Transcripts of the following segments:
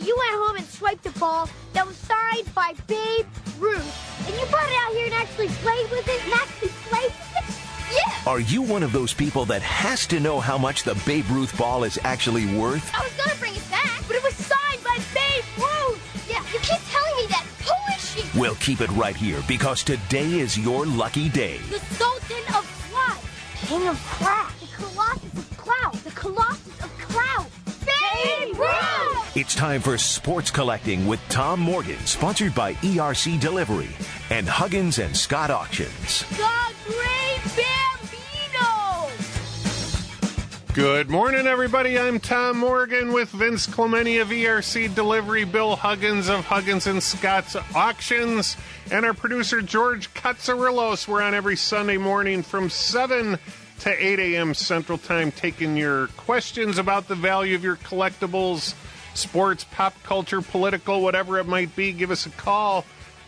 you went home and swiped a ball that was signed by Babe Ruth, and you brought it out here and actually played with it? Yeah! Are you one of those people that has to know how much the Babe Ruth ball is actually worth? I was gonna bring it back, but it was signed by Babe Ruth! Yeah, you keep telling me that. Who is she? We'll keep it right here because today is your lucky day. The Sultan of Clout. King of Crap. The Colossus of Clout. The Colossus of Clout. Babe Ruth! It's time for Sports Collecting with Tom Morgan, sponsored by ERC Delivery and Huggins and Scott Auctions. The Great Bambino! Good morning, everybody. I'm Tom Morgan with Vince Clementi of ERC Delivery, Bill Huggins of Huggins and Scott's Auctions, and our producer, George Katsarillos. We're on every Sunday morning from 7 to 8 a.m. Central Time, taking your questions about the value of your collectibles, sports, pop culture, political, whatever it might be. Give us a call,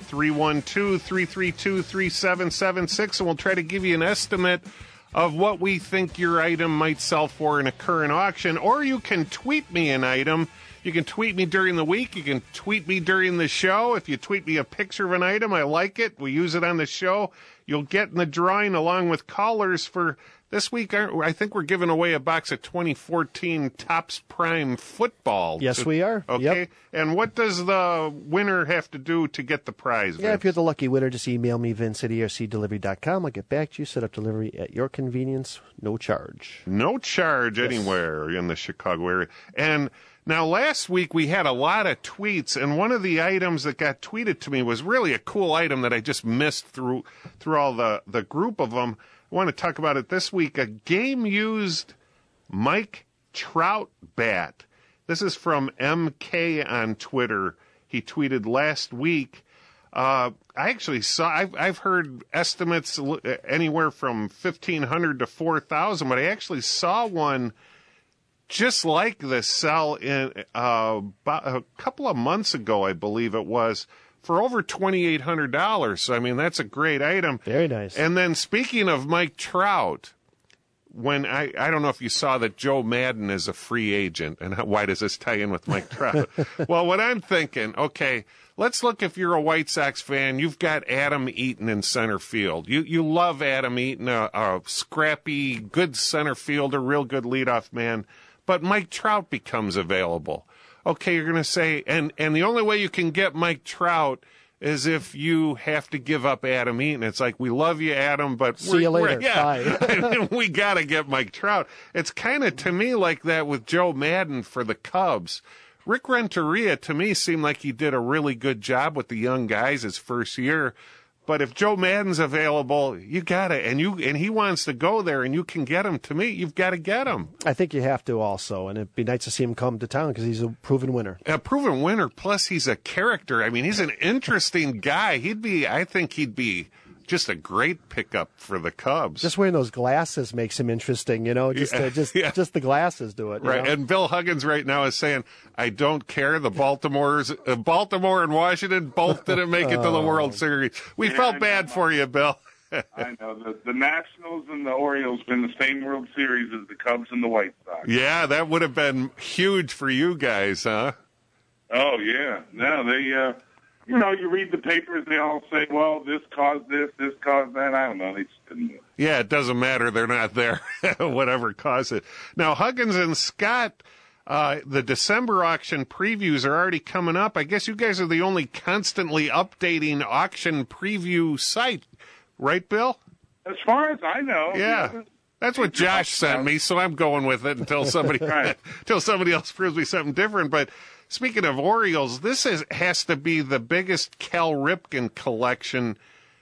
312-332-3776, and we'll try to give you an estimate of what we think your item might sell for in a current auction. Or you can tweet me an item. You can tweet me during the week. You can tweet me during the show. If you tweet me a picture of an item, I like it. We use it on the show. You'll get in the drawing along with callers for this week. I think we're giving away a box of 2014 Topps Prime football. Yes, we are. Okay. Yep. And what does the winner have to do to get the prize? Yeah, Vince? if you're the lucky winner, just email me, Vince at ERCDelivery.com. I'll get back to you, set up delivery at your convenience, no charge. No charge anywhere in the Chicago area. And now, last week we had a lot of tweets, and one of the items that got tweeted to me was really a cool item that I just missed through all the group of them. I want to talk about it this week. A game-used Mike Trout bat. This is from MK on Twitter. He tweeted last week. I actually saw, I've heard estimates anywhere from 1,500 to 4,000, but I actually saw one just like this sell in about a couple of months ago, I believe it was, for over $2,800. So, I mean, that's a great item. Very nice. And then speaking of Mike Trout, when I don't know if you saw that Joe Madden is a free agent, and why does this tie in with Mike Trout? Well, what I'm thinking, okay, let's look, if you're a White Sox fan, you've got Adam Eaton in center field. You love Adam Eaton, a scrappy, good center fielder, real good leadoff man. But Mike Trout becomes available. Okay, you're going to say, and the only way you can get Mike Trout is if you have to give up Adam Eaton. It's like, we love you, Adam, but see you later. Yeah, Bye. I mean, we got to get Mike Trout. It's kind of, to me, like that with Joe Madden for the Cubs. Rick Renteria, to me, seemed like he did a really good job with the young guys his first year. But if Joe Madden's available, you got to, and he wants to go there, and you can get him. To me, you've got to get him. I think you have to also, and it'd be nice to see him come to town because he's a proven winner. A proven winner, plus he's a character. I mean, he's an interesting guy. I think he'd be just a great pickup for the Cubs. Just wearing those glasses makes him interesting, Just the glasses do it. Right. And Bill Huggins right now is saying, I don't care. The Baltimore and Washington both didn't make it to the World Series. We felt bad for you, Bill. I know. The Nationals and the Orioles been the same World Series as the Cubs and the White Sox. Yeah, that would have been huge for you guys, huh? Oh, yeah. No, they, you read the papers, they all say, well, this caused this caused that. I don't know. They just didn't know. Yeah, it doesn't matter. They're not there. Whatever caused it. Now, Huggins and Scott, the December auction previews are already coming up. I guess you guys are the only constantly updating auction preview site, right, Bill? As far as I know. Yeah. That's what Josh sent me, so I'm going with it until somebody else proves me something different. But speaking of Orioles, this has to be the biggest Cal Ripken collection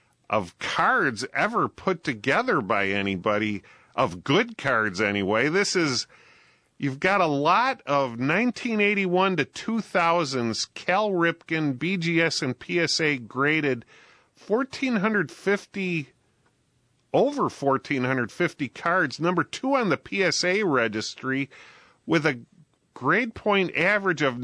of cards ever put together by anybody, of good cards anyway. You've got a lot of 1981 to 2000s Cal Ripken, BGS and PSA graded 1,450, over 1,450 cards, number 2 on the PSA registry, with a grade point average of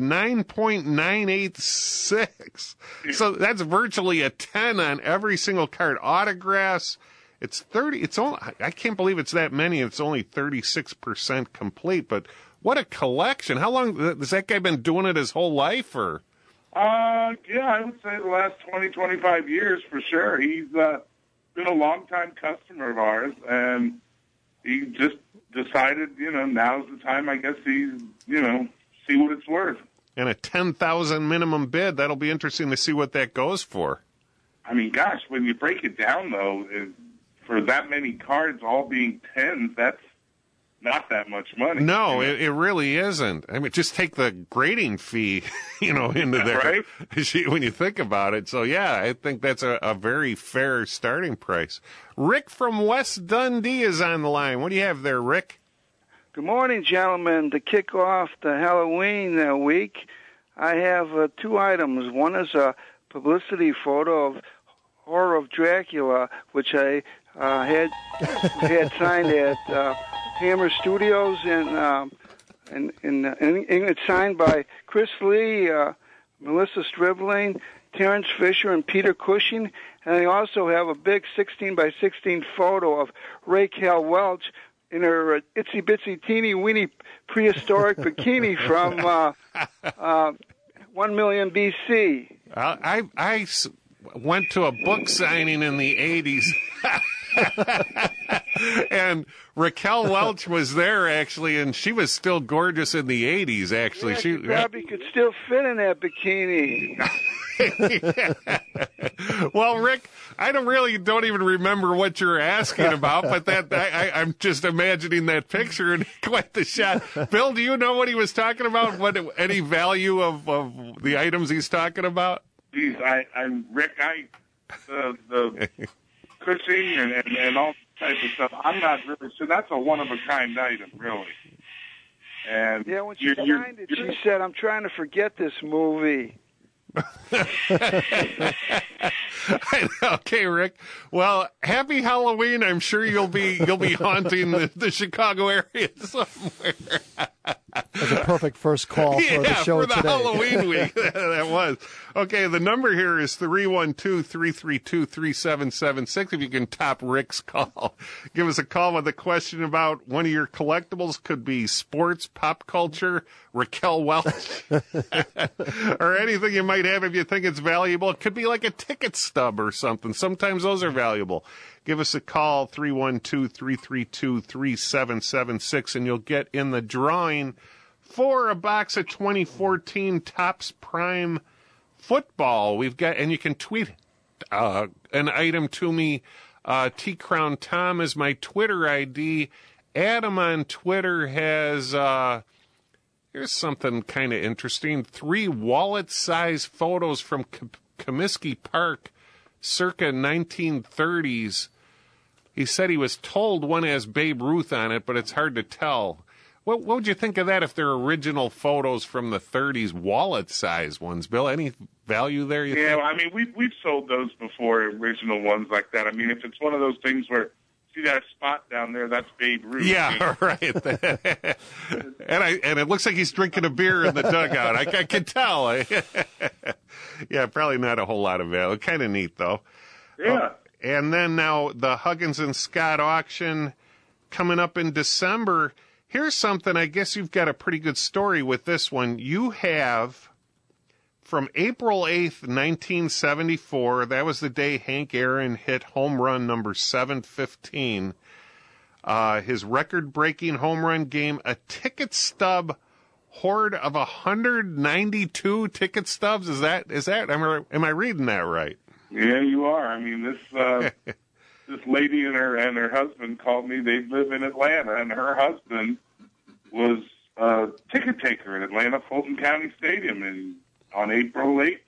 9.986. So that's virtually a 10 on every single card. Autographs, it's 30. It's only, I can't believe it's that many. It's only 36% complete, but What a collection. How long has that guy been doing it his whole life, or? Yeah, I would say the last 20, 25 years for sure. He's been a long-time customer of ours, and he just decided, now's the time, I guess, see what it's worth. And a $10,000 minimum bid. That'll be interesting to see what that goes for. I mean, gosh, when you break it down, though, for that many cards all being 10s, that's not that much money. No, it really isn't. I mean, just take the grading fee, into there. Right? When you think about it. So, yeah, I think that's a very fair starting price. Rick from West Dundee is on the line. What do you have there, Rick? Good morning, gentlemen. To kick off the Halloween week, I have 2 items. One is a publicity photo of Horror of Dracula, which I had signed at Hammer Studios, and it's signed by Chris Lee, Melissa Stribling, Terrence Fisher, and Peter Cushing. And I also have a big 16 by 16 photo of Raquel Welch in her itsy bitsy teeny weeny prehistoric bikini from 1 million BC. I went to a book signing in the 80s. And Raquel Welch was there, actually, and she was still gorgeous in the 80s, actually. Yeah, she probably could still fit in that bikini. Well, Rick, I don't even remember what you're asking about, but I'm just imagining that picture and quite the shot. Bill, do you know what he was talking about? Any value of the items he's talking about? Geez, Rick, the Cushing and all type of stuff, I'm not really sure. That's a one-of-a-kind item, really. And yeah, when she signed it, she said, "I'm trying to forget this movie." Okay, Rick. Well, happy Halloween. I'm sure you'll be haunting the Chicago area somewhere. That's a perfect first call for the show today. For the Halloween week. That was. Okay, the number here is 312-332-3776. If you can top Rick's call, give us a call with a question about one of your collectibles. Could be sports, pop culture, Raquel Welch, or anything you might have if you think it's valuable. It could be like a ticket stub or something. Sometimes those are valuable. Give us a call, 312-332-3776, and you'll get in the drawing for a box of 2014 Topps Prime football. We've got, and you can tweet an item to me. T-Crown Tom is my Twitter ID. Adam on Twitter has, here's something kind of interesting. 3 wallet-size photos from Comiskey Park circa 1930s. He said he was told one has Babe Ruth on it, but it's hard to tell. What would you think of that if they're original photos from the 30s, wallet-size ones, Bill? Any value there, you think? I mean, we've sold those before, original ones like that. I mean, if it's one of those things where, see that spot down there, that's Babe Ruth. Yeah, right. and it looks like he's drinking a beer in the dugout. I can tell. Yeah, probably not a whole lot of value. Kind of neat, though. Yeah. And then now the Huggins and Scott auction coming up in December. Here's something, I guess you've got a pretty good story with this one. You have, from April 8th, 1974, that was the day Hank Aaron hit home run number 715, his record-breaking home run game, a ticket stub hoard of 192 ticket stubs. Is that, am I reading that right? Yeah, you are. I mean, this lady and her husband called me. They live in Atlanta, and her husband was a ticket taker in Atlanta Fulton County Stadium on April 8th,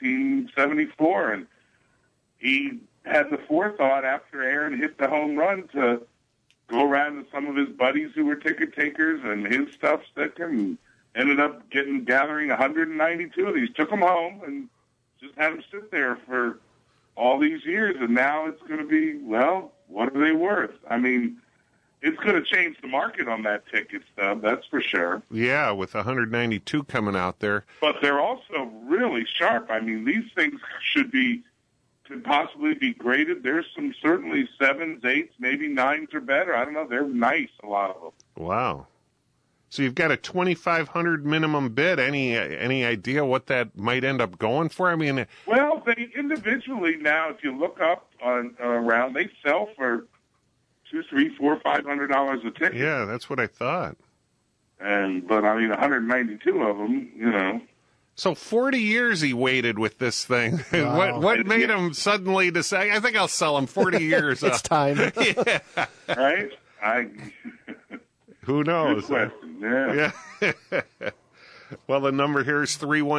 1974. And he had the forethought after Aaron hit the home run to go around to some of his buddies who were ticket takers and his stuff sticking, and ended up gathering 192 of these. Took them home and just had them sit there for all these years, and now it's going to be, well, what are they worth? I mean, it's going to change the market on that ticket stub, that's for sure. Yeah, with 192 coming out there. But they're also really sharp. I mean, these things could possibly be graded. There's some certainly 7s, 8s, maybe 9s or better. I don't know. They're nice, a lot of them. Wow. So you've got a $2,500 minimum bid. Any idea what that might end up going for? I mean, well, they individually now, if you look up on around, they sell for $200, $300, $400, $500 a ticket. yeah, that's what I thought. But I mean, 192 of them, you know. So 40 years he waited with this thing. Wow. What made him suddenly decide, I think I'll sell him 40 years? It's time. Yeah. Right? Who knows? Good question. Yeah. Yeah. Well, the number here is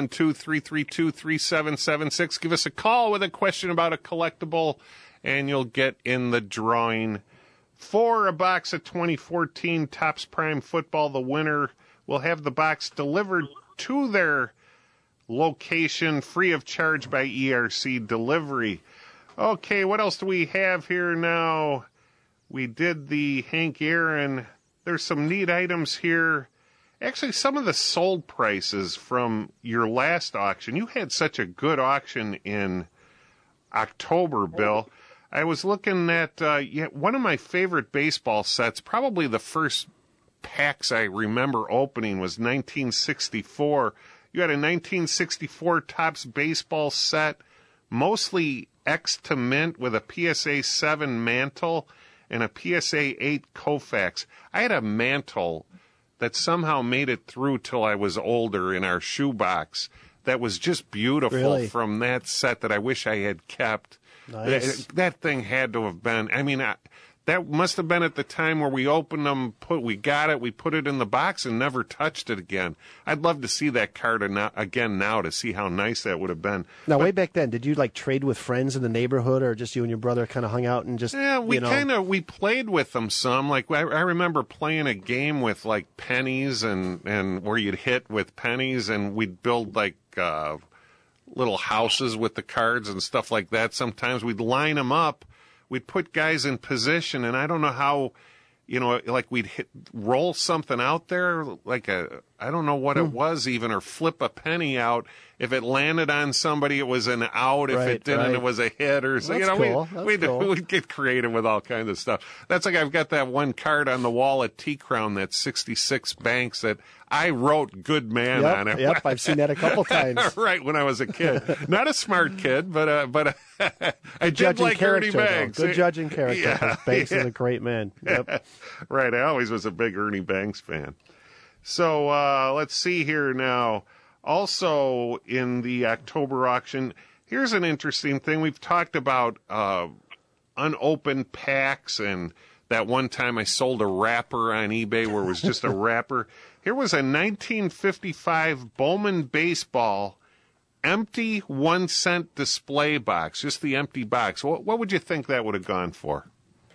312-332-3776. Give us a call with a question about a collectible, and you'll get in the drawing for a box of 2014 Topps Prime Football. The winner will have the box delivered to their location free of charge by ERC delivery. Okay, what else do we have here now? We did the Hank Aaron. There's some neat items here. Actually, some of the sold prices from your last auction. You had such a good auction in October, Bill. I was looking at one of my favorite baseball sets, probably the first packs I remember opening was 1964. You had a 1964 Topps baseball set, mostly X to mint with a PSA 7 mantle and a PSA 8 Koufax. I had a mantle that somehow made it through till I was older in our shoebox that was just beautiful. Really? From that set that I wish I had kept. Nice. That thing had to have been, I mean, that must have been at the time where we opened them, we got it, we put it in the box and never touched it again. I'd love to see that card again now to see how nice that would have been. Now, way back then, did you like trade with friends in the neighborhood, or just you and your brother kind of hung out and just? Yeah, we played with them some. Like I remember playing a game with like pennies and where you'd hit with pennies, and we'd build like little houses with the cards and stuff like that. Sometimes we'd line them up. We'd put guys in position, and I don't know how, like we'd roll something out there, like I don't know what it was even, or flip a penny out. If it landed on somebody, it was an out. If it didn't, it was a hit or so. That's cool. We'd get creative with all kinds of stuff. That's like I've got that one card on the wall at T-Crown, that 66 Banks that I wrote "Good Man" on it. Yep, I've seen that a couple times. Right, when I was a kid. Not a smart kid, but I did like Ernie Banks. Good judging character. Yeah, Banks is a great man. Yep. Right, I always was a big Ernie Banks fan. So let's see here now. Also in the October auction, here's an interesting thing. We've talked about unopened packs, and that one time I sold a wrapper on eBay where it was just a wrapper. Here was a 1955 Bowman baseball empty 1-cent display box, just the empty box. What would you think that would have gone for?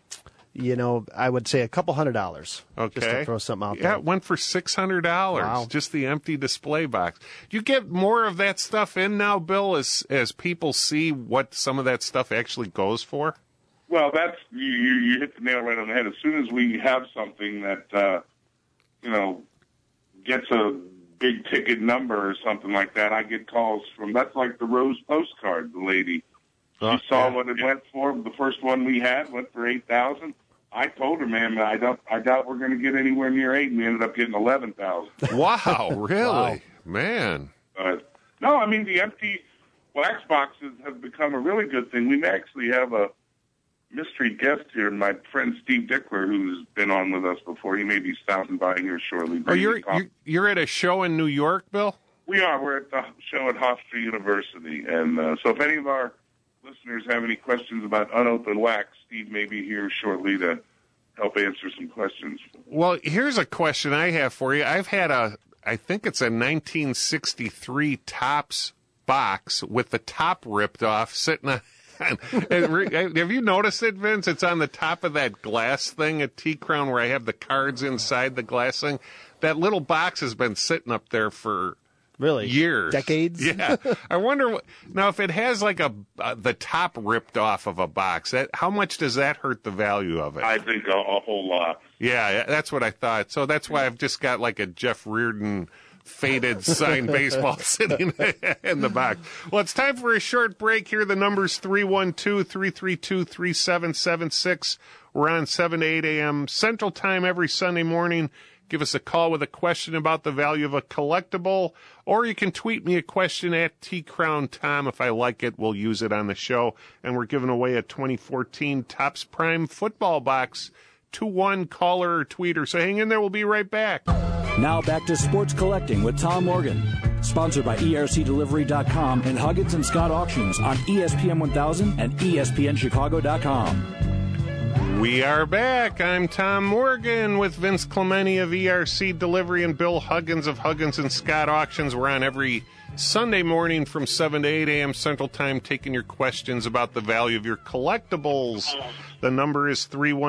I would say a couple $100. Okay. Just to throw something out there. Yeah, it went for $600. Wow. Just the empty display box. Do you get more of that stuff in now, Bill, as people see what some of that stuff actually goes for? Well, that's you hit the nail right on the head. As soon as we have something that gets a big ticket number or something like that, I get calls from. That's like the Rose postcard. The lady, she saw what it went for. The first one we had went for $8,000. I told her, man, I doubt we're going to get anywhere near 8, and we ended up getting 11,000. Wow, really, Wow. Man. No, I mean the empty wax boxes have become a really good thing. We actually have a mystery guest here, my friend Steve Dickler, who's been on with us before. He may be stopping by here shortly. Oh, you're at a show in New York, Bill? We are. We're at the show at Hofstra University, and so if any of our listeners have any questions about unopened wax, Steve may be here shortly to help answer some questions. Well, here's a question I have for you. I've had I think it's a 1963 Topps box with the top ripped off sitting on. Have you noticed it, Vince? It's on the top of that glass thing at T-Crown where I have the cards inside the glass thing. That little box has been sitting up there for Really? years. Decades? Yeah. I wonder, now if it has like the top ripped off of a box, how much does that hurt the value of it? I think a whole lot. Yeah, that's what I thought. So that's why I've just got like a Jeff Reardon faded signed baseball sitting in the box. Well, it's time for a short break here. The number's 312-332-3776. We're on 7 to 8 a.m. Central Time every Sunday morning. Give us a call with a question about the value of a collectible, or you can tweet me a question at TCrownTom. If I like it, we'll use it on the show. And we're giving away a 2014 Topps Prime football box to one caller or tweeter. So hang in there. We'll be right back. Now back to Sports Collecting with Tom Morgan. Sponsored by ERCDelivery.com and Huggins and Scott Auctions on ESPN 1000 and ESPNChicago.com. We are back. I'm Tom Morgan with Vince Clementi of ERC Delivery and Bill Huggins of Huggins and Scott Auctions. We're on every Sunday morning from 7 to 8 a.m. Central Time, taking your questions about the value of your collectibles. The number is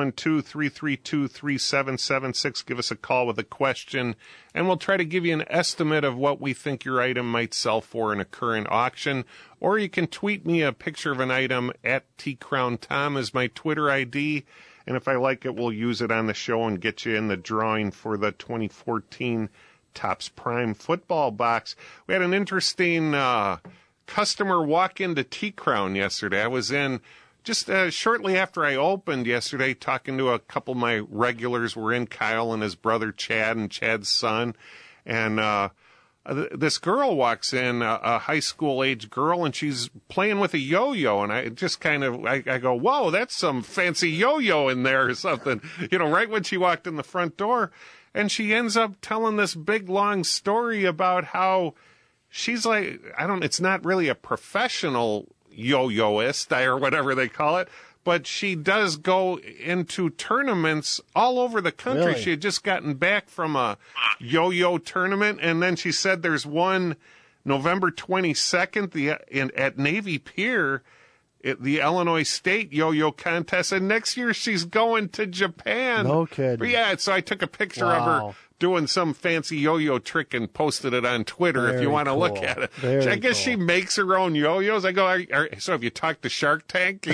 312-332-3776. Give us a call with a question, and we'll try to give you an estimate of what we think your item might sell for in a current auction. Or you can tweet me a picture of an item at TCrownTom is my Twitter ID. And if I like it, we'll use it on the show and get you in the drawing for the 2014 Topps Prime football box. We had an interesting customer walk into T-Crown yesterday. I was in just shortly after I opened yesterday, talking to a couple of my regulars. We're in, Kyle and his brother Chad and Chad's son. And this girl walks in, a high school age girl, and she's playing with a yo-yo. And I just kind of, I go, whoa, that's some fancy yo-yo in there or something, right when she walked in the front door. And she ends up telling this big, long story about how she's like, it's not really a professional yo-yoist or whatever they call it, but she does go into tournaments all over the country. Really? She had just gotten back from a yo-yo tournament, and then she said there's one November 22nd at Navy Pier, the Illinois State yo-yo contest, and next year she's going to Japan. No kidding. Yeah, so I took a picture of her doing some fancy yo-yo trick and posted it on Twitter. If you want to look at it. I guess she makes her own yo-yos. I go, so have you talked to Shark Tank?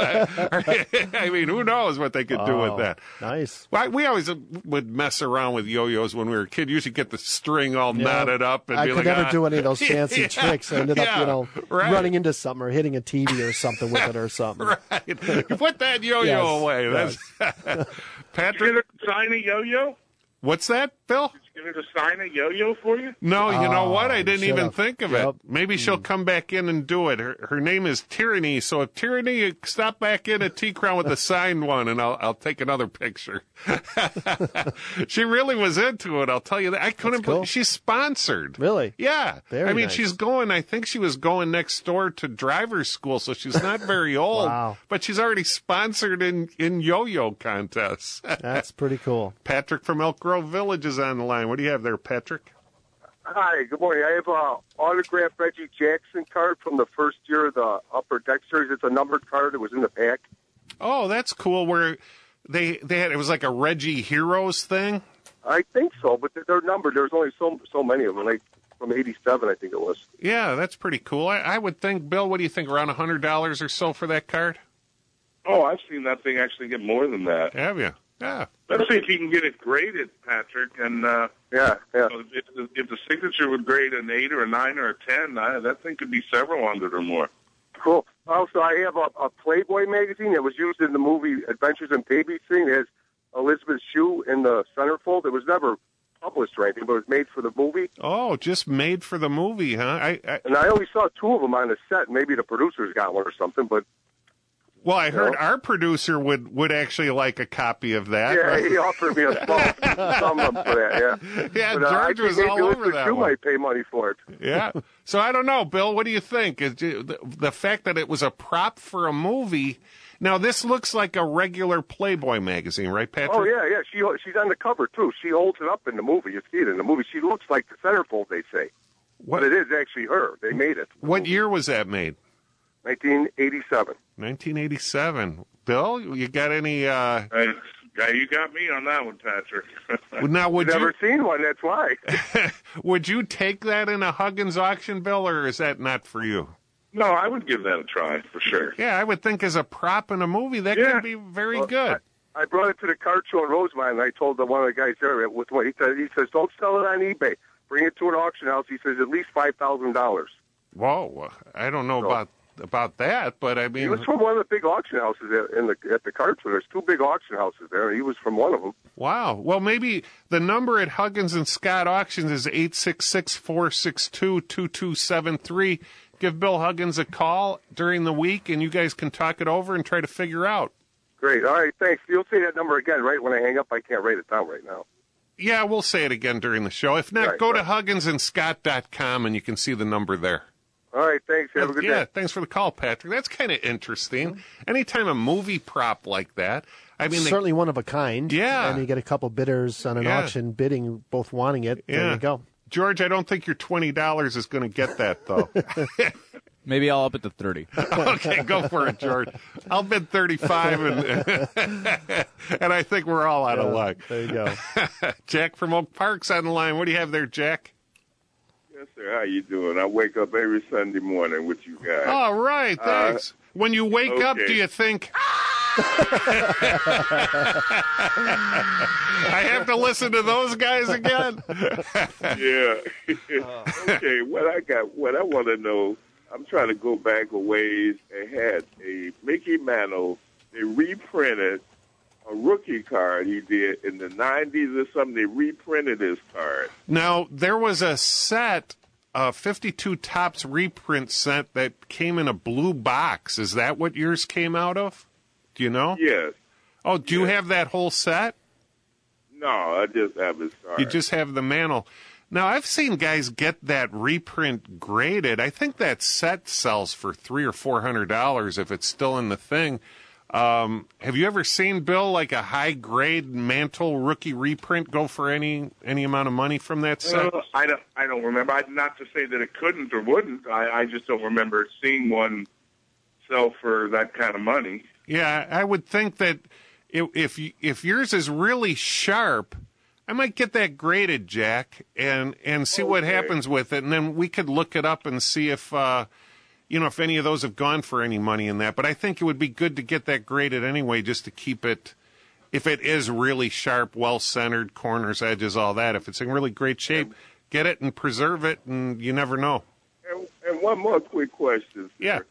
I mean, who knows what they could do with that. Nice. Well, we always would mess around with yo-yos when we were a kid. Usually get the string all knotted up. And I be could like, never do any of those fancy tricks. I ended up, running into something or hitting a TV or something with it or something. Right. Put that yo-yo away. Yes. That's Patrick. Did it sign a yo-yo? What's that, Bill? Did you get her to sign a yo-yo for you? No, you know what? I didn't even think of it. Yep. Maybe she'll come back in and do it. Her name is Tyranny, so if Tyranny, stop back in at T-Crown with the signed one, and I'll take another picture. She really was into it, I'll tell you that. I couldn't believe she's sponsored. Really? Yeah. Very nice. she's going, I think she was going next door to driver's school, so she's not very old. Wow. But she's already sponsored in yo-yo contests. That's pretty cool. Patrick from Elk Grove Village is on the line. What do you have there, Patrick? Hi, good morning. I have a autographed Reggie Jackson card from the first year of the Upper Deck Series. It's a numbered card. It was in the pack. Oh, that's cool. Where they had, it was like a Reggie Heroes thing. I think so, but they're numbered. There's only so many of them. Like from '87, I think it was. Yeah, that's pretty cool. I would think, Bill, what do you think? Around $100 or so for that card? Oh, I've seen that thing actually get more than that. Have you? Yeah. Let's see if you can get it graded, Patrick. And Yeah. if the signature would grade an 8 or a 9 or a 10, that thing could be several hundred or more. Cool. Also, I have a Playboy magazine that was used in the movie Adventures in Babysitting. It has Elizabeth Shue in the centerfold. It was never published or anything, but it was made for the movie. Oh, just made for the movie, huh? And I only saw 2 of them on the set. Maybe the producers got one or something, but... Well, I heard our producer would actually like a copy of that. Yeah, right? he offered me a small sum for that, yeah. Yeah, But, George was all over that You one. might pay money for it. Yeah. So I don't know, Bill, what do you think? The fact that it was a prop for a movie. Now, this looks like a regular Playboy magazine, right, Patrick? Oh, yeah. She's on the cover, too. She holds it up in the movie. You see it in the movie. She looks like the centerfold, they say. What? But it is actually her. They made it. What year was that made? 1987. 1987. Bill, you got any... You got me on that one, Patrick. Now, would Never seen one, that's why. would you take that in a Huggins auction, Bill, or is that not for you? No, I would give that a try, for sure. Yeah, I would think as a prop in a movie, that could be very good. I brought it to the card show in Rosemont, and I told one of the guys there, with what he says, don't sell it on eBay. Bring it to an auction house. He says at least $5,000. Whoa, I don't know about about that, but I mean, He was from one of the big auction houses at the card show. There's two big auction houses there. He was from one of them. wow. Well, maybe the number at Huggins and Scott Auctions is 866-462-2273. Give Bill Huggins a call during the week, and you guys can talk it over and try to figure out. Great. All right, thanks. You'll say that number again, right? When I hang up, I can't write it down right now. Yeah, we'll say it again during the show. If not, go to HugginsandScott.com, and you can see the number there. All right, thanks. Have a good day. Yeah, thanks for the call, Patrick. That's kind of interesting. Anytime a movie prop like that, I mean, certainly one of a kind. Yeah. And you get a couple bidders on an auction bidding, both wanting it. Yeah. There you go. George, I don't think your $20 is going to get that, though. Maybe I'll up it to 30. Okay, go for it, George. I'll bid 35, and I think we're all out of luck. There you go. Jack from Oak Park's on the line. What do you have there, Jack? Yes, sir. How you doing? I wake up every Sunday morning with you guys. All right, thanks. When you wake up, do you think, I have to listen to those guys again? Yeah. Okay, what I want to know, I'm trying to go back a ways. They had a Mickey Mantle. They reprinted a rookie card he did in the 90s or something. They reprinted his card. Now, there was a set, a 52 Topps reprint set that came in a blue box. Is that what yours came out of? Do you know? Yes. Oh, do you have that whole set? No, I just have his card. You just have the Mantle. Now, I've seen guys get that reprint graded. I think that set sells for $300 or $400 if it's still in the thing. Have you ever seen, Bill, like a high-grade Mantle rookie reprint go for any amount of money from that set? I don't remember. Not to say that it couldn't or wouldn't. I just don't remember seeing one sell for that kind of money. Yeah, I would think that if yours is really sharp, I might get that graded, Jack, and see what happens with it, and then we could look it up and see if if any of those have gone for any money in that. But I think it would be good to get that graded anyway, just to keep it, if it is really sharp, well-centered, corners, edges, all that. If it's in really great shape, get it and preserve it, and you never know. And one more quick question, sir. Yeah.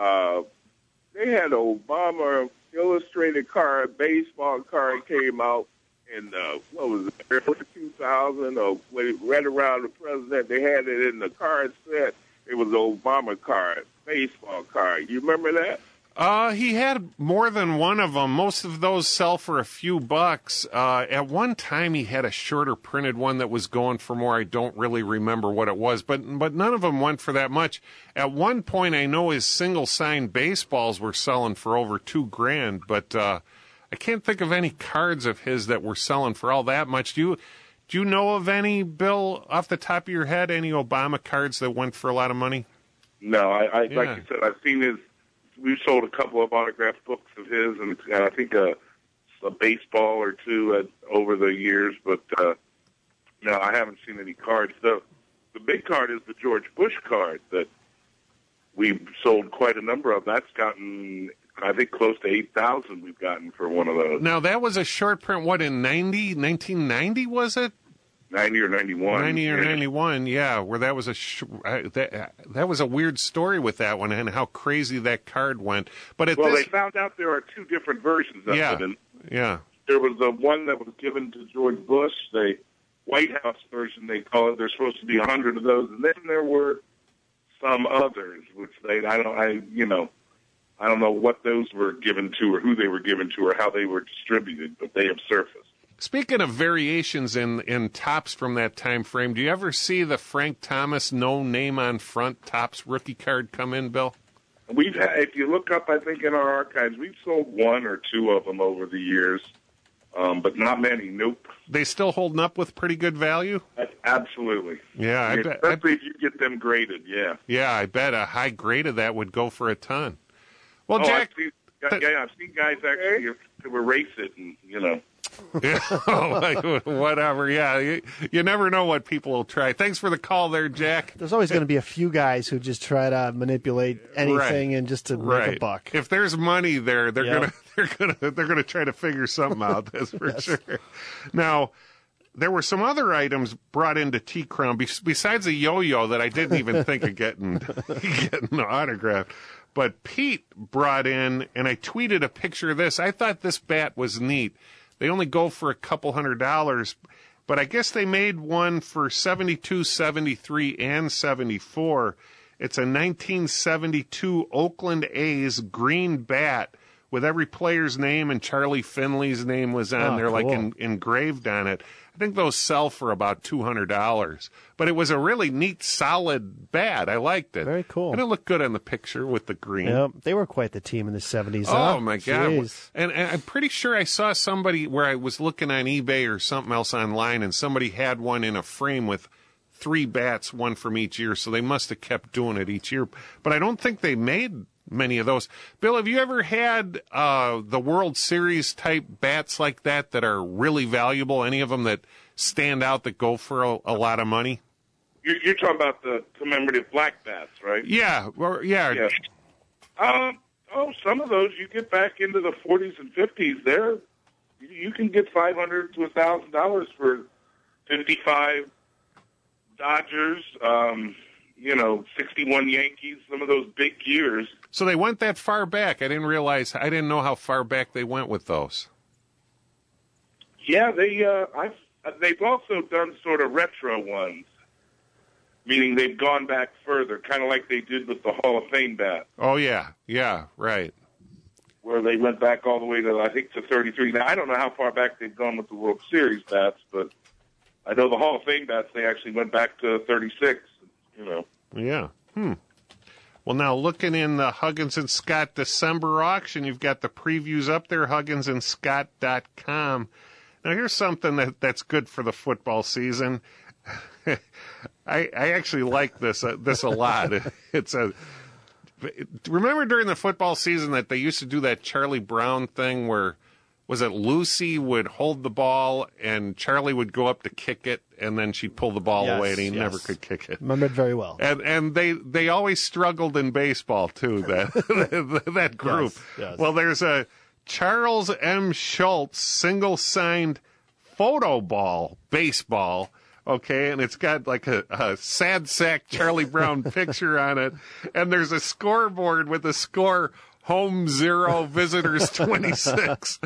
They had an Obama illustrated card, baseball card came out in, what was it, early 2000 or right around the president. They had it in the card set. It was an Obama card, baseball card. You remember that? He had more than one of them. Most of those sell for a few bucks. At one time, he had a shorter printed one that was going for more. I don't really remember what it was, but none of them went for that much. At one point, I know his single-signed baseballs were selling for over $2,000, but I can't think of any cards of his that were selling for all that much. Do you know of any, Bill, off the top of your head, any Obama cards that went for a lot of money? No, like you said, I've seen his. We've sold a couple of autographed books of his, and I think a baseball or two over the years. But no, I haven't seen any cards. The big card is the George Bush card that we sold quite a number of. That's gotten, I think, close to 8,000 we've gotten for one of those. Now, that was a short print, what, in 1990, was it? 90 or 91. 90 or 91, yeah, where that was that was a weird story with that one and how crazy that card went. But they found out there are two different versions of it. And there was the one that was given to George Bush, the White House version, they call it. There's supposed to be 100 of those. And then there were some others, which I don't know what those were given to or who they were given to or how they were distributed, but they have surfaced. Speaking of variations in Topps from that time frame, do you ever see the Frank Thomas no name on front Topps rookie card come in, Bill? We've had, if you look up, I think in our archives, we've sold one or two of them over the years, but not many. Nope. They still holding up with pretty good value? Absolutely. Yeah, especially if you get them graded. Yeah. Yeah, I bet a high grade of that would go for a ton. Well, Jack, I've seen guys actually erase it, and whatever. Yeah, you never know what people will try. Thanks for the call there, Jack. There's always going to be a few guys who just try to manipulate anything and just to make a buck. If there's money there, they're gonna try to figure something out. That's for sure. Now, there were some other items brought into T-Crown besides a yo-yo that I didn't even think of getting autographed. But Pete brought in, and I tweeted a picture of this. I thought this bat was neat. They only go for a couple $100, but I guess they made one for 72, 73, and 74. It's a 1972 Oakland A's green bat with every player's name, and Charlie Finley's name was on there, cool. like engraved on it. I think those sell for about $200. But it was a really neat, solid bat. I liked it. Very cool. And it looked good on the picture with the green. Yep, they were quite the team in the 70s. Oh, my God. Jeez. And I'm pretty sure I saw somebody where I was looking on eBay or something else online, and somebody had one in a frame with 3 bats, one from each year. So they must have kept doing it each year. But I don't think they made many of those. Bill, have you ever had the World Series type bats like that are really valuable? Any of them that stand out that go for a lot of money? You're talking about the commemorative black bats, right? Yeah. Yeah. Some of those you get back into the 40s and 50s. There, you can get $500 to $1,000 for 55 Dodgers. 61 Yankees, some of those big years. So they went that far back. I didn't know how far back they went with those. Yeah, they've also done sort of retro ones, meaning they've gone back further, kind of like they did with the Hall of Fame bat. Oh, yeah, right. Where they went back all the way to, I think, to 33. Now, I don't know how far back they've gone with the World Series bats, but I know the Hall of Fame bats, they actually went back to 36, Yeah. Well, now looking in the Huggins and Scott December auction, you've got the previews up there, hugginsandscott.com. Now, here's something that's good for the football season. I actually like this a lot. Remember during the football season that they used to do that Charlie Brown thing where, was it Lucy would hold the ball and Charlie would go up to kick it and then she'd pull the ball away and he never could kick it. Remember it very well. And they always struggled in baseball too, that group. Yes. Well, there's a Charles M. Schultz single signed photo ball, baseball. Okay, and it's got like a sad sack Charlie Brown picture on it, and there's a scoreboard with a score, home 0, visitors 26.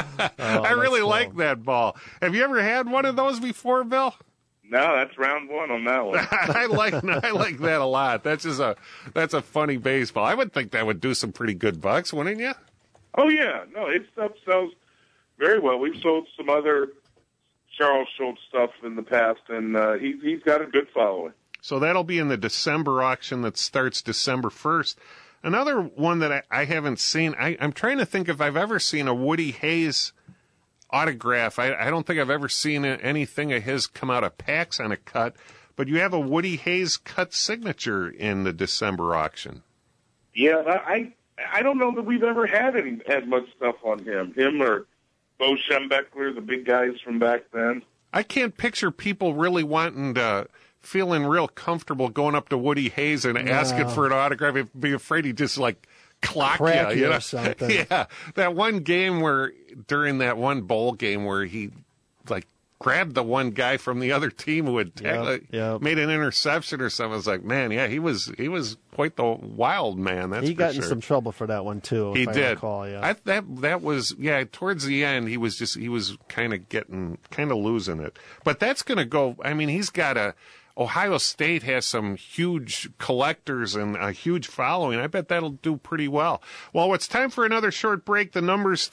I really like that ball. Have you ever had one of those before, Bill? No, that's round 1 on that one. I like that a lot. That's a funny baseball. I would think that would do some pretty good bucks, wouldn't you? Oh yeah, no, it stuff sells very well. We've sold some other Charles Schultz stuff in the past, and he's got a good following. So that'll be in the December auction that starts December 1st. Another one that I haven't seen, I'm trying to think if I've ever seen a Woody Hayes autograph. I don't think I've ever seen anything of his come out of packs on a cut, but you have a Woody Hayes cut signature in the December auction. Yeah, I don't know that we've ever had much stuff on him or Bo Schembechler, the big guys from back then. I can't picture people really wanting to, feeling real comfortable going up to Woody Hayes and asking for an autograph. He'd be afraid he'd just crack you or something. Yeah, that one game during that one bowl game where he grabbed the one guy from the other team who had made an interception or something. I was like, man, yeah, he was quite the wild man. He got in some trouble for that one too. He if did. I recall, yeah. That was towards the end he was kind of losing it. But that's going to go. I mean, he's got Ohio State has some huge collectors and a huge following. I bet that'll do pretty well. Well, it's time for another short break. The number's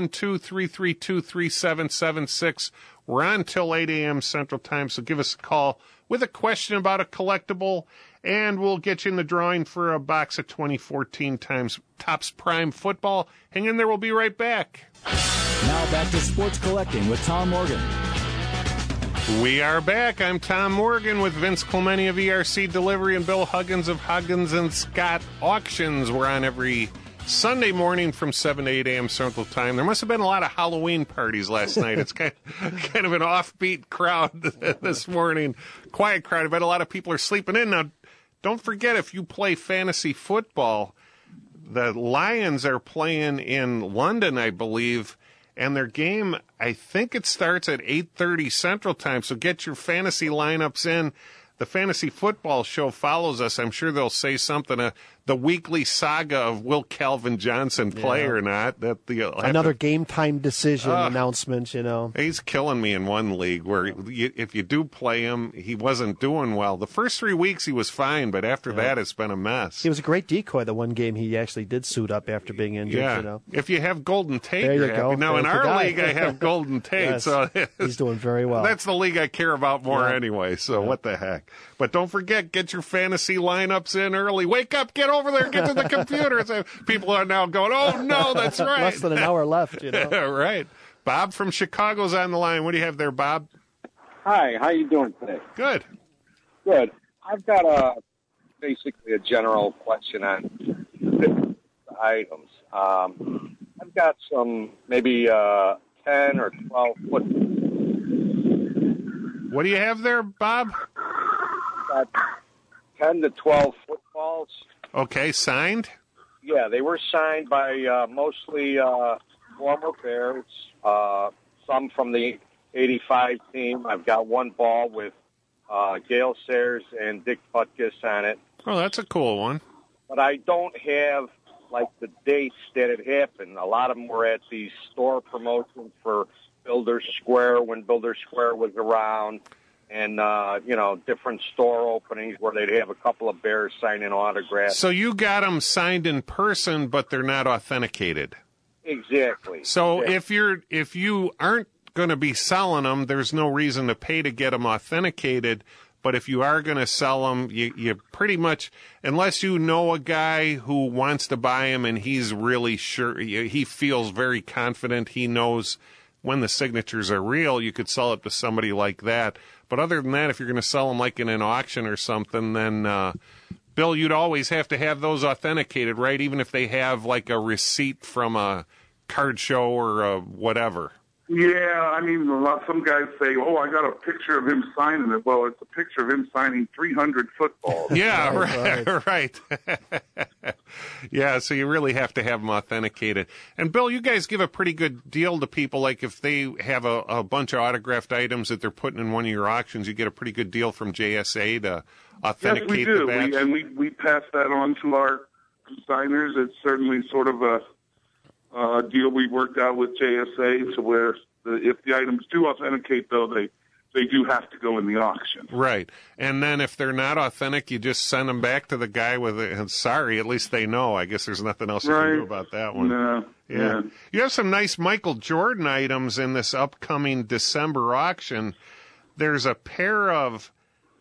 312-332-3776. We're on till 8 a.m. Central Time, so give us a call with a question about a collectible, and we'll get you in the drawing for a box of 2014 Topps Prime Football. Hang in there. We'll be right back. Now back to Sports Collecting with Tom Morgan. We are back. I'm Tom Morgan with Vince Clementi of ERC Delivery and Bill Huggins of Huggins and Scott Auctions. We're on every Sunday morning from 7 to 8 a.m. Central Time. There must have been a lot of Halloween parties last night. It's kind of an offbeat crowd this morning. Quiet crowd. I bet a lot of people are sleeping in. Now, don't forget, if you play fantasy football, the Lions are playing in London, I believe, and their game, I think it starts at 8:30 Central Time, so get your fantasy lineups in. the fantasy football show follows us, I'm sure they'll say something. The weekly saga of will Calvin Johnson play or not? That another game time decision announcement. You know, he's killing me in one league where if you do play him, he wasn't doing well. The first 3 weeks he was fine, but after that it's been a mess. He was a great decoy. The one game he actually did suit up after being injured. Yeah. You know? If you have Golden Tate, there you you're go. happy. Now There's in our league, I have Golden Tate, yes. so he's doing very well. That's the league I care about more anyway. So what the heck? But don't forget, get your fantasy lineups in early. Wake up, get over there, get to the computer. So people are now going, oh no, that's right. Less than an hour left, you know. Right. Bob from Chicago's on the line. What do you have there, Bob? Hi, how you doing today? Good. Good. I've got basically a general question on items. I've got some maybe 10 or 12 foot. What do you have there, Bob? Got 10 to 12 footballs. Okay, signed? Yeah, they were signed by mostly former Bears, some from the 85 team. I've got one ball with Gale Sayers and Dick Butkus on it. Oh, that's a cool one. But I don't have, like, the dates that it happened. A lot of them were at these store promotions for Builder Square when Builder Square was around, and, different store openings where they'd have a couple of Bears signing autographs. So you got them signed in person, but they're not authenticated. Exactly. So if you aren't going to be selling them, there's no reason to pay to get them authenticated. But if you are going to sell them, you pretty much, unless you know a guy who wants to buy them and he's really sure, he feels very confident, he knows when the signatures are real, you could sell it to somebody like that. But other than that, if you're going to sell them like in an auction or something, then, Bill, you'd always have to have those authenticated, right? Even if they have like a receipt from a card show or whatever. Yeah, I mean, some guys say, "Oh, I got a picture of him signing it." Well, it's a picture of him signing 300 footballs. Yeah, right. Yeah, so you really have to have them authenticated. And Bill, you guys give a pretty good deal to people. Like if they have a bunch of autographed items that they're putting in one of your auctions, you get a pretty good deal from JSA to authenticate yes, we do. the badge. We pass that on to our signers. It's certainly sort of a deal we worked out with JSA, to where if the items do authenticate, though, they do have to go in the auction. Right. And then if they're not authentic, you just send them back to the guy with it. Sorry, at least they know. I guess there's nothing else you can do about that one. No. Yeah. You have some nice Michael Jordan items in this upcoming December auction. There's a pair of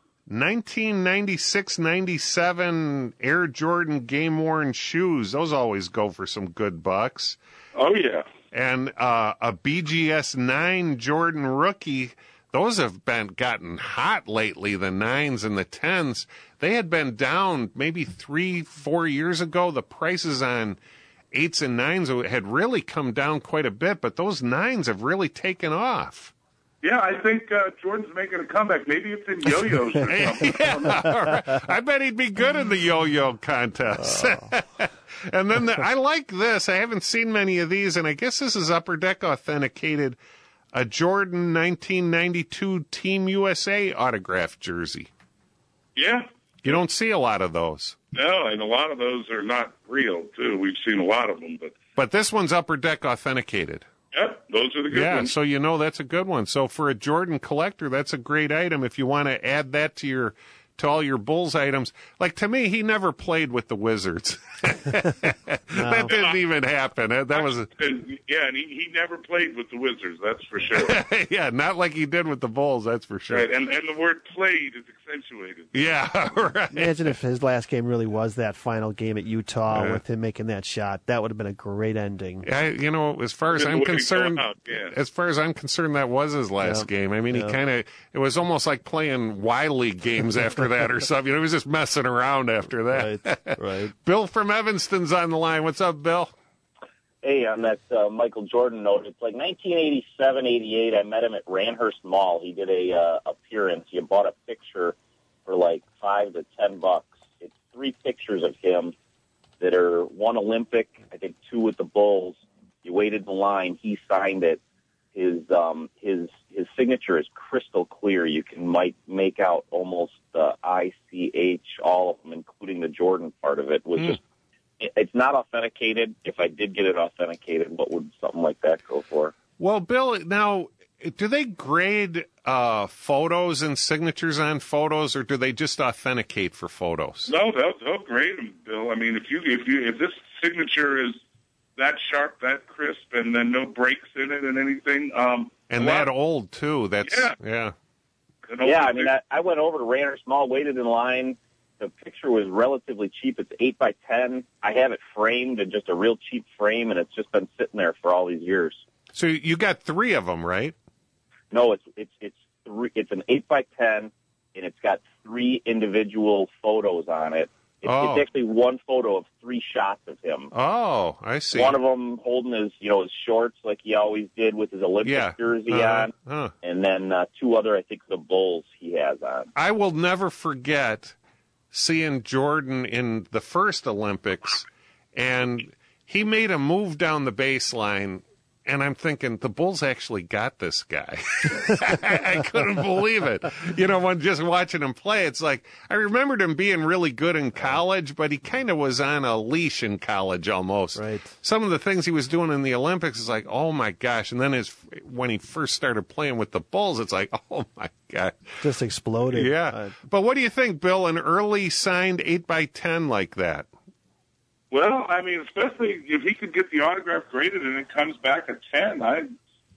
1996-97 Air Jordan game-worn shoes. Those always go for some good bucks. Oh, yeah. And a BGS 9 Jordan rookie. Those have gotten hot lately, the 9s and the 10s. They had been down maybe 3-4 years ago. The prices on 8s and 9s had really come down quite a bit, but those 9s have really taken off. Yeah, I think Jordan's making a comeback. Maybe it's in yo-yos or something. Yeah, I bet he'd be good in the yo-yo contest. And then I like this. I haven't seen many of these, and I guess this is Upper Deck authenticated. A Jordan 1992 Team USA autographed jersey. Yeah. You don't see a lot of those. No, and a lot of those are not real, too. We've seen a lot of them. But this one's Upper Deck authenticated. Yep, those are the good ones. Yeah, so you know that's a good one. So for a Jordan collector, that's a great item. If you want to add that to all your Bulls items. Like, to me, he never played with the Wizards. That didn't even happen. That was and he never played with the Wizards, that's for sure. Yeah, not like he did with the Bulls, that's for sure. Right, and the word played is accentuated. Yeah, right. Imagine if his last game really was that final game at Utah with him making that shot. That would have been a great ending. As far as I'm concerned, that was his last game. I mean, it was almost like playing Y League games after that or something. He was just messing around after that. Right. Bill from Evanston's on the line. What's up, Bill? Hey, on that Michael Jordan note, it's like 1987, 88. I met him at Ranhurst Mall. He did a appearance. He bought a picture for like $5 to $10. It's 3 pictures of him that are one Olympic, I think 2 with the Bulls. You waited in line. He signed it. his signature is crystal clear. You can make out almost the ICH, all of them, including the Jordan part of it. It's not authenticated. If I did get it authenticated, what would something like that go for? Well, Bill, now, do they grade photos and signatures on photos, or do they just authenticate for photos? No, they'll grade them, Bill. I mean, if this signature is that sharp, that crisp, and then no breaks in it and anything, and that old too. That's yeah. Yeah, I mean, I went over to Randhurst Mall, waited in line. The picture was relatively cheap. It's 8x10. I have it framed in just a real cheap frame, and it's just been sitting there for all these years. So you got 3 of them, right? No, it's an 8x10, and it's got 3 individual photos on it. It's actually one photo of 3 shots of him. Oh, I see. One of them holding his shorts like he always did with his Olympic jersey on, and then 2 other, I think, the Bulls he has on. I will never forget seeing Jordan in the first Olympics, and he made a move down the baseline, and I'm thinking, the Bulls actually got this guy. I couldn't believe it. When just watching him play, it's like, I remembered him being really good in college, but he kind of was on a leash in college almost. Right. Some of the things he was doing in the Olympics is like, oh my gosh. And then when he first started playing with the Bulls, it's like, oh my God. Just exploded. Yeah. But what do you think, Bill, an early signed 8x10 like that? Well, I mean, especially if he could get the autograph graded and it comes back at 10,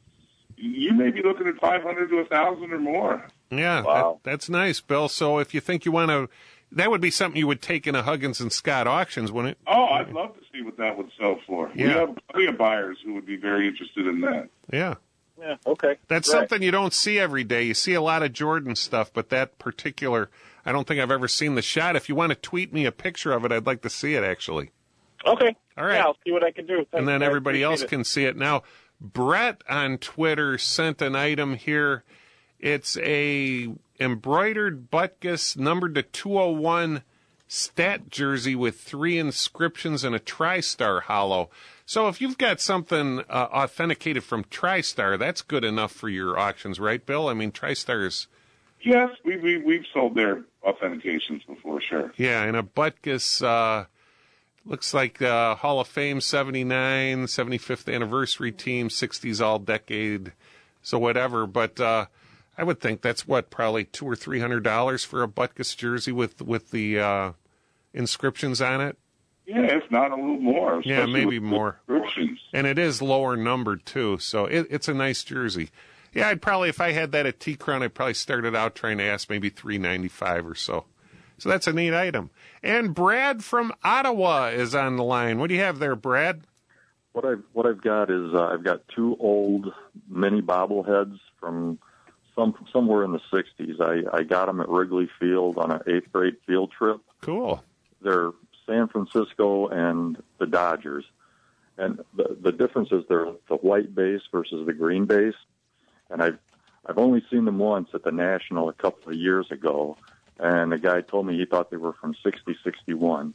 you may be looking at 500 to 1,000 or more. Yeah, wow. That's nice, Bill. So if you think you want to, that would be something you would take in a Huggins and Scott auctions, wouldn't it? Oh, I'd love to see what that would sell for. Yeah. We have buyers who would be very interested in that. Yeah. Yeah, okay. That's something you don't see every day. You see a lot of Jordan stuff, but that particular, I don't think I've ever seen the shot. If you want to tweet me a picture of it, I'd like to see it, actually. Okay. All right. Yeah, I'll see what I can do. Thanks. And then everybody else can see it. Now, Brett on Twitter sent an item here. It's a embroidered Butkus numbered to 201 stat jersey with 3 inscriptions and a TriStar hollow. So if you've got something authenticated from TriStar, that's good enough for your auctions, right, Bill? I mean, TriStar's... Yes, we've sold their authentications before, sure. Yeah, and a Butkus... looks like Hall of Fame 79, 75th anniversary team, 60s all decade, so whatever. But I would think that's probably $200 or $300 for a Butkus jersey with the inscriptions on it. Yeah, if not a little more. Yeah, maybe more. Inscriptions. And it is lower numbered too, so it's a nice jersey. Yeah, I'd probably, if I had that at T-Crown, I'd probably start it out trying to ask maybe $395 or so. So that's a neat item. And Brad from Ottawa is on the line. What do you have there, Brad? What I've got is I've got 2 old mini bobbleheads from somewhere in the 60s. I got them at Wrigley Field on an 8th grade field trip. Cool. They're San Francisco and the Dodgers. And the difference is they're the white base versus the green base. And I've only seen them once at the National a couple of years ago. And the guy told me he thought they were from 60, 61.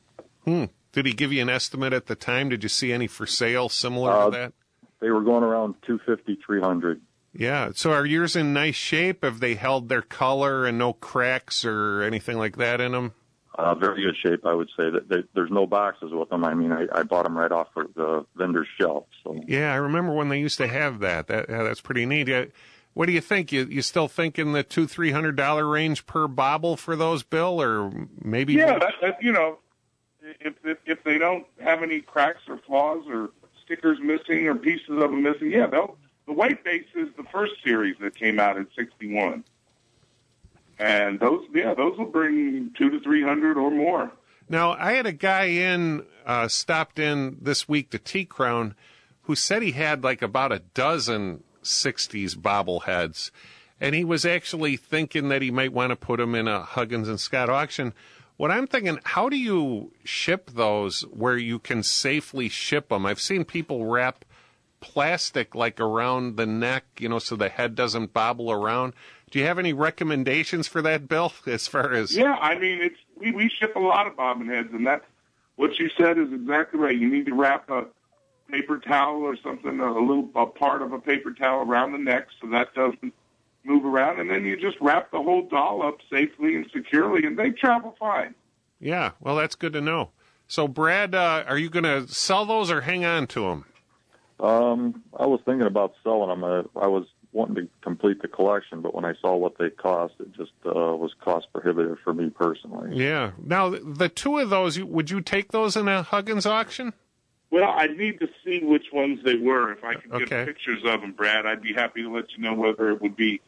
Did he give you an estimate at the time? Did you see any for sale similar to that? They were going around $250, $300. Yeah. So are yours in nice shape? Have they held their color and no cracks or anything like that in them? Very good shape, I would say. That there's no boxes with them. I mean, I bought them right off of the vendor's shelf. So. Yeah, I remember when they used to have that. That's pretty neat. What do you think? You still think in the $200-$300 range per bobble for those, Bill, or maybe? Yeah, if they don't have any cracks or flaws or stickers missing or pieces of them missing, the white base is the first series that came out in '61, and those will bring $200 to $300 or more. Now, I had a guy stopped in this week to T-Crown, who said he had like about a dozen 60s bobbleheads, and he was actually thinking that he might want to put them in a Huggins and Scott auction. What I'm thinking, how do you ship those where you can safely ship them? I've seen people wrap plastic like around the neck, so the head doesn't bobble around. Do you have any recommendations for that, Bill, as far as... Yeah, I mean, we ship a lot of bobbin heads, and that's what you said is exactly right. You need to wrap a paper towel or something, a part of a paper towel around the neck so that doesn't move around, and then you just wrap the whole doll up safely and securely, and they travel fine. Yeah, well, that's good to know. So, Brad, are you going to sell those or hang on to them? I was thinking about selling them. I was wanting to complete the collection, but when I saw what they cost, it just was cost prohibitive for me personally. Yeah. Now, the two of those, would you take those in a Huggins auction? Well, I need to see which ones they were. If I could get pictures of them, Brad, I'd be happy to let you know whether it would be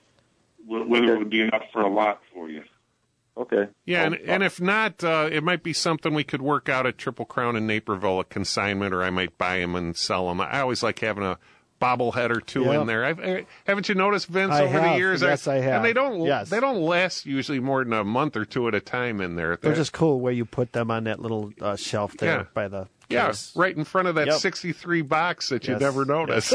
enough for a lot for you. Okay. Yeah, and if not, it might be something we could work out at Triple Crown in Naperville, a consignment, or I might buy them and sell them. I always like having a bobblehead or two in there. Haven't you noticed, Vince, over the years? Yes, I have. And they don't last usually more than a month or two at a time in there. They're just cool where you put them on that little shelf there by the case. Right in front of that 63 box that you never noticed.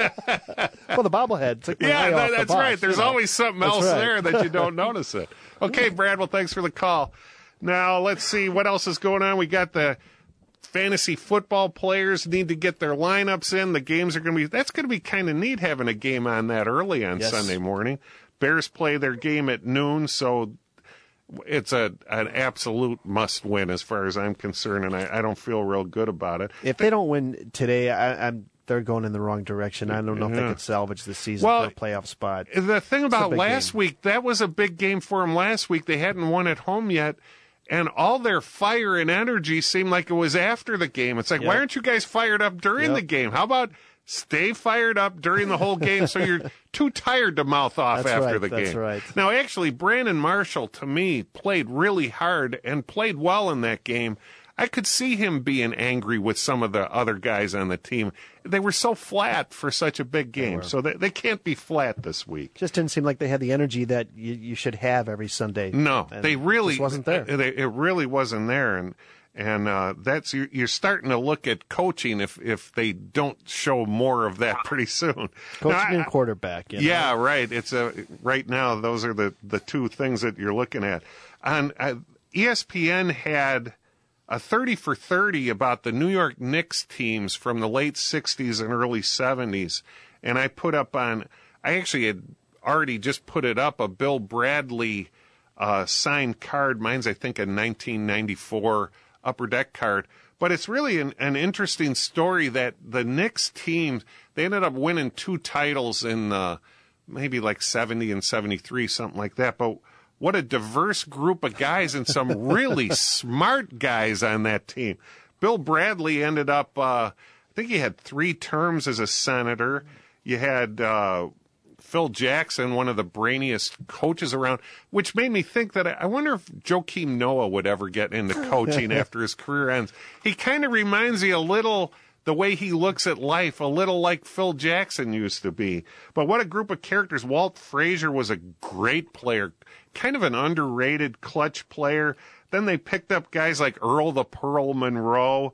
Well, the bobblehead. It's like that's right. There's always something else there that you don't notice it. Okay, Brad, well, thanks for the call. Now, let's see what else is going on. We got the fantasy football players need to get their lineups in. The games are going to be, that's going to be kind of neat having a game on that early on Sunday morning. Bears play their game at noon, so it's an absolute must win as far as I'm concerned, and I don't feel real good about it. If they don't win today, they're going in the wrong direction. I don't know if they could salvage the season for a playoff spot. The thing about last week, that was a big game for them last week. They hadn't won at home yet, and all their fire and energy seemed like it was after the game. It's like, why aren't you guys fired up during the game? How about stay fired up during the whole game so you're too tired to mouth off after the game? That's right. Now, actually, Brandon Marshall, to me, played really hard and played well in that game. I could see him being angry with some of the other guys on the team. They were so flat for such a big game, so they can't be flat this week. Just didn't seem like they had the energy that you should have every Sunday. No, they really just wasn't there. It really wasn't there, and that's you're starting to look at coaching if they don't show more of that pretty soon. Coaching and quarterback. You know? Yeah, right. It's right now those are the two things that you're looking at. On ESPN had a 30 for 30 about the New York Knicks teams from the late 60s and early 70s. And I actually had already just put it up, a Bill Bradley signed card. Mine's, I think, a 1994 Upper Deck card. But it's really an interesting story that the Knicks team, they ended up winning 2 titles in maybe like 70 and 73, something like that. But what a diverse group of guys and some really smart guys on that team. Bill Bradley ended up, I think he had 3 terms as a senator. You had Phil Jackson, one of the brainiest coaches around, which made me think that I wonder if Joakim Noah would ever get into coaching after his career ends. He kind of reminds me a little, the way he looks at life, a little like Phil Jackson used to be. But what a group of characters. Walt Frazier was a great player, kind of an underrated clutch player. Then they picked up guys like Earl the Pearl Monroe.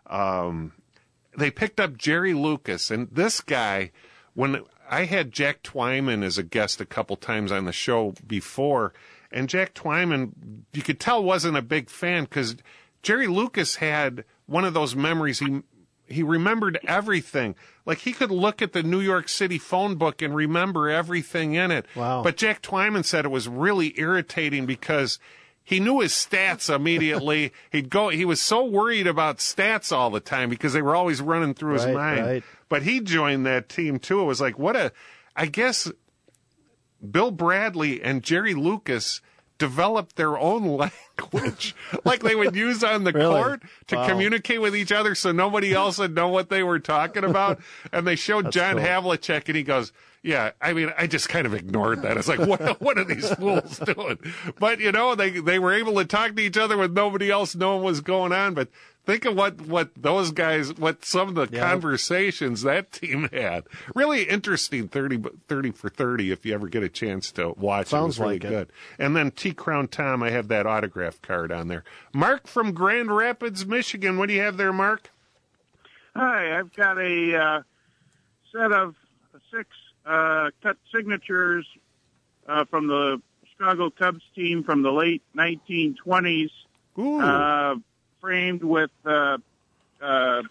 They picked up Jerry Lucas. And this guy, when I had Jack Twyman as a guest a couple times on the show before, and Jack Twyman, you could tell, wasn't a big fan because Jerry Lucas had one of those memories. He remembered everything. Like, he could look at the New York City phone book and remember everything in it. Wow. But Jack Twyman said it was really irritating because he knew his stats immediately. He was so worried about stats all the time because they were always running through his mind. Right. But he joined that team too. It was like, I guess Bill Bradley and Jerry Lucas developed their own language, like they would use on the court to communicate with each other so nobody else would know what they were talking about. And they showed John Havlicek, and he goes, yeah, I mean, I just kind of ignored that. It's like, what are these fools doing? But, they were able to talk to each other with nobody else knowing what was going on. But think of what those guys, what some of the conversations that team had. Really interesting 30 for 30 if you ever get a chance to watch. Sounds it was really like good. And then T. Crown Tom, I have that autograph card on there. Mark from Grand Rapids, Michigan. What do you have there, Mark? Hi, I've got a set of 6 cut signatures from the Chicago Cubs team from the late 1920s. Framed with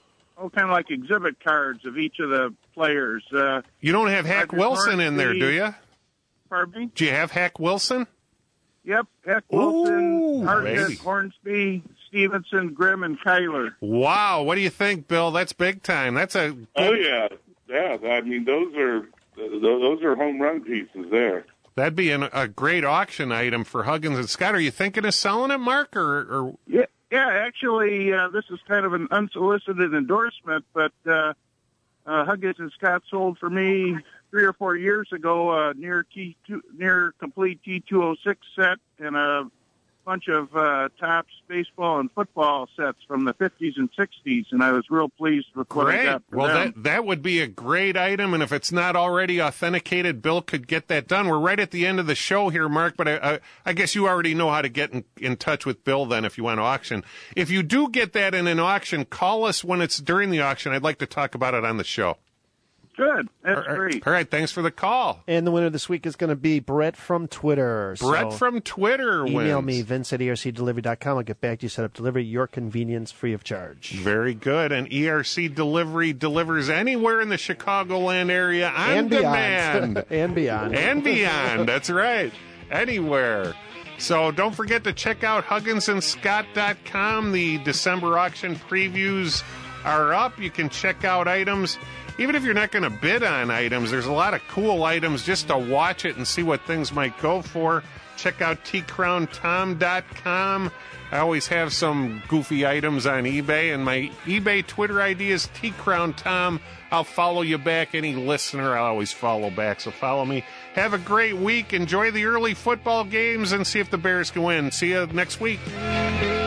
kind of like exhibit cards of each of the players. You don't have Hack Roger Wilson in there, Hornsby. do you? Pardon me? Do you have Hack Wilson? Yep, Hack Wilson, Ooh, Hartnett, baby. Hornsby, Stevenson, Grimm, and Kyler. Wow, what do you think, Bill? That's big time. That's a Oh yeah, yeah. I mean, those are home run pieces there. that'd be a great auction item for Huggins and Scott. Are you thinking of selling it, Mark, or Yeah, actually, this is kind of an unsolicited endorsement, but Huggins and Scott sold for me 3 or 4 years ago near complete T206 set and a bunch of Topps baseball and football sets from the 50s and 60s, and I was real pleased with what I great? got for Well, them. that would be a great item, and if it's not already authenticated, Bill could get that done. We're right at the end of the show here, Mark, but I guess you already know how to get in touch with Bill then if you want to auction. If you do get that in an auction, call us when it's during the auction. I'd like to talk about it on the show. Good. That's great. All right, thanks for the call. And the winner this week is going to be Brett from Twitter. Brett from Twitter email wins. me, Vince@ERCDelivery.com. I'll get back to you, set up delivery, your convenience, free of charge. Very good. And ERC Delivery delivers anywhere in the Chicagoland area on And demand. beyond. And beyond. And beyond. That's right. Anywhere. So don't forget to check out HugginsandScott.com. The December auction previews are up. You can check out items. Even if you're not going to bid on items, there's a lot of cool items just to watch it and see what things might go for. Check out tcrowntom.com. I always have some goofy items on eBay, and my eBay Twitter ID is tcrowntom. I'll follow you back. Any listener, I'll always follow back, so follow me. Have a great week. Enjoy the early football games and see if the Bears can win. See you next week.